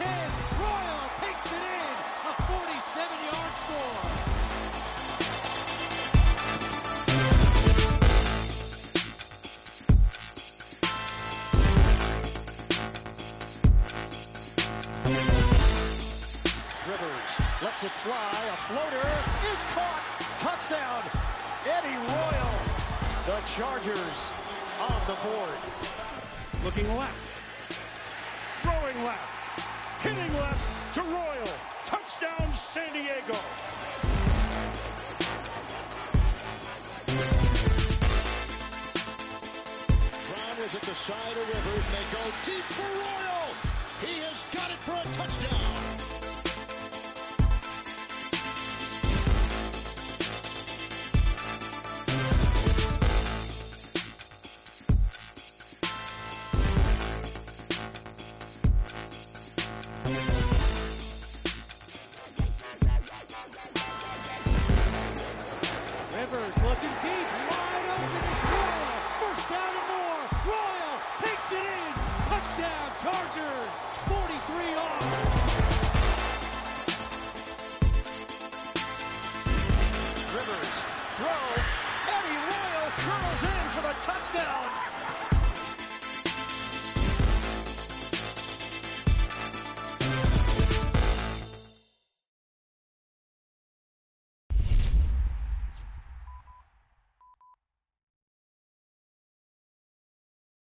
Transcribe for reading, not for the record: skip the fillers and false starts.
10. Royal takes it in. A 47-yard score. Rivers lets it fly. A floater is caught. Touchdown. Eddie Royal. The Chargers on the board. Looking left. Throwing left. Hitting left to Royal. Touchdown San Diego. Brown was at the side of Rivers. They go deep for Royal. He has got it for a touchdown. Rivers looking deep.